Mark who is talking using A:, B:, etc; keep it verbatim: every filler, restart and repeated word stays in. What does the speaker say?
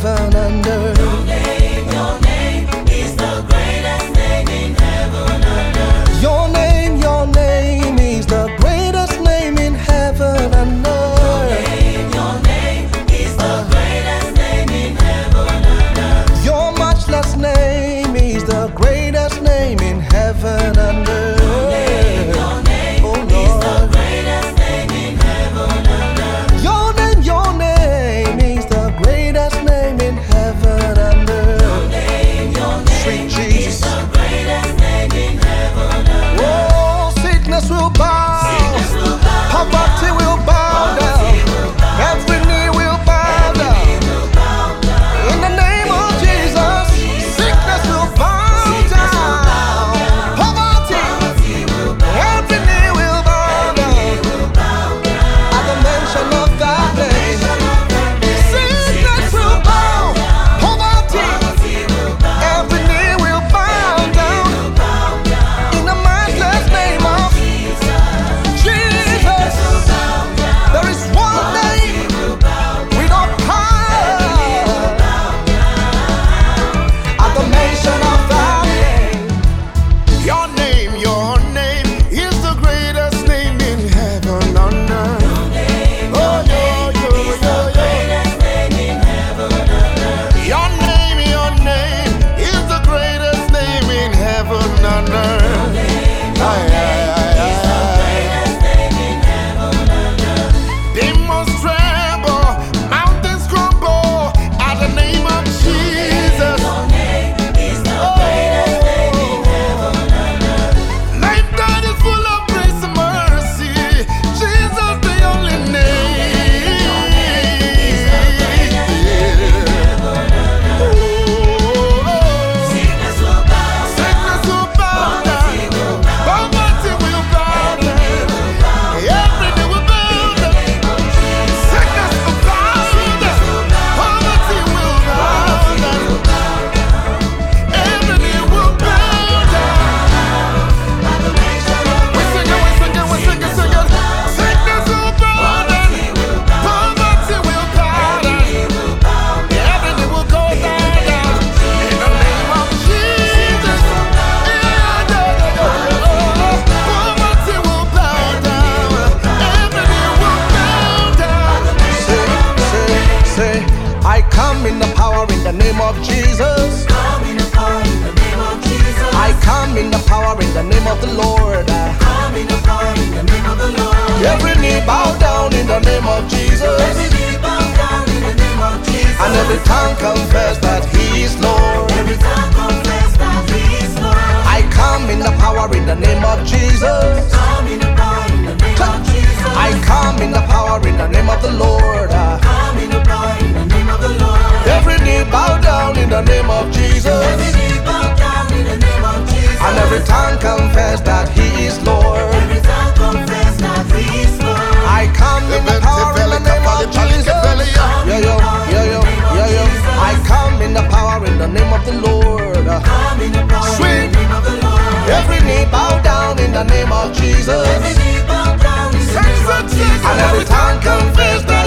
A: heaven and earth.
B: Your name, your name is the greatest name in heaven and earth.
A: Your name, your name is the greatest name in heaven and earth.
B: Your name, your name is the greatest name in heaven and earth.
A: Your matchless name is the greatest name in heaven and earth.
B: Your name, your name
A: Oh,
B: is the
A: Lord.
B: greatest name in heaven and earth.
A: Your name, your name is the greatest name in heaven and earth.
B: Your name, your
A: Sweet
B: name
A: Jesus.
B: is the greatest name in heaven and earth.
A: Oh, sickness will bow,
B: Sickness will bow
A: poverty
B: down.
A: will bow down,
B: Poverty will bow
A: every
B: down.
A: knee will bow
B: Every
A: down.
B: knee will bow down.
A: In the name of Jesus, sickness will bow
B: Sickness will bow
A: down,
B: down.
A: poverty,
B: Poverty will bow
A: every
B: down.
A: knee will bow
B: Every knee
A: down.
B: will bow down.
A: At the mention of that name,
B: Mention of that name.
A: sickness will bow,
B: down.
A: poverty,
B: Poverty will bow
A: every
B: down.
A: knee will bow
B: Every knee
A: down.
B: will bow down.
A: In the matchless name of
B: Jesus.
A: Jesus,
B: Sickness will bow down.
A: there is one name
B: Poverty will bow down.
A: we don't
B: Every knee will
A: power.
B: bow down.
A: At the mention of that name,
C: Your name, your name is the greatest name in heaven and earth.
B: Your name,
C: Oh,
B: your
C: yo,
B: name
C: yo,
B: is
C: yo,
B: the
C: yo.
B: greatest name in heaven and earth.
C: Your name, your name is the greatest name in heaven and earth. Aye, aye, aye,
B: Is the
C: aye.
B: greatest name in heaven and earth.
C: Demons tremble, mountains crumble at the name of Jesus.
B: Your name is the greatest name in heaven and earth.
C: Life that is full of grace and mercy. Jesus, the only name.
B: Sickness will bow
C: Sickness will bow
B: Poverty
C: down.
B: will bow
C: Poverty will bow
B: Every knee
C: down.
B: will bow
C: Every knee will bow
B: in the
C: down.
B: name of Jesus.
C: Sickness will bow
B: Sickness
C: down.
B: will bow
C: Poverty will bow
B: Poverty
C: down.
B: will bow down.
C: Every knee will bow down.
B: At the mention of
C: We sing it, we sing it, we sing it, sing it. Sickness will bow down.
B: Poverty will bow
C: Poverty will bow
B: Every
C: down.
B: knee will bow down.
C: Every knee will go down, down. In the name of Jesus. Yeah, yeah, yeah, yeah. Poverty will bow down. Every knee will bow down.
A: say, say, say, I come in the power in the name of Jesus.
B: Come in the power in the name of Jesus.
A: I come in the power in the name of the Lord.
B: Come in the power in the name of the Lord.
A: Every knee bow down in the name of Jesus,
B: Every knee bow down in the name of Jesus.
A: and every tongue confess that He is Lord.
B: Every tongue confess that He is Lord.
A: I come in the power in the name of Jesus.
B: Come in the power in the name of Jesus.
A: I come in the power in the name of the Lord.
B: Come in the power in the name of the Lord.
A: Every knee bow down in the name of Jesus,
B: Every knee bow down in the name of Jesus.
A: and every tongue confess that He is Lord.
B: Every tongue confess that He is Lord.
A: I come in the power in the name of Jesus. Yo yo yo yo yo yo. I come in the power in the name of the Lord.
B: Come in the power
A: Sweet.
B: in the name of the Lord.
A: Every knee bow down in the name of Jesus,
B: Every knee bow down in the name of Jesus.
A: and every tongue confess that